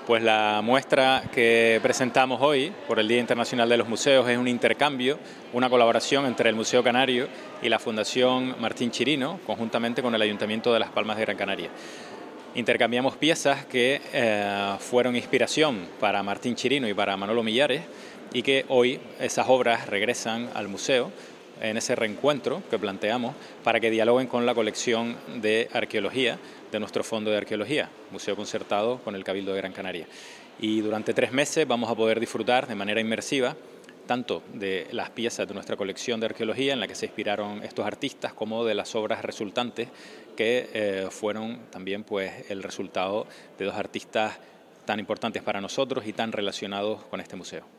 Pues la muestra que presentamos hoy por el Día Internacional de los Museos es un intercambio, una colaboración entre el Museo Canario y la Fundación Martín Chirino, conjuntamente con el Ayuntamiento de Las Palmas de Gran Canaria. Intercambiamos piezas que fueron inspiración para Martín Chirino y para Manolo Millares, y que hoy esas obras regresan al museo en ese reencuentro que planteamos para que dialoguen con la colección de arqueología de nuestro Fondo de Arqueología, Museo Concertado con el Cabildo de Gran Canaria. Y durante 3 meses vamos a poder disfrutar de manera inmersiva tanto de las piezas de nuestra colección de arqueología en la que se inspiraron estos artistas, como de las obras resultantes que fueron también pues el resultado de 2 artistas tan importantes para nosotros y tan relacionados con este museo.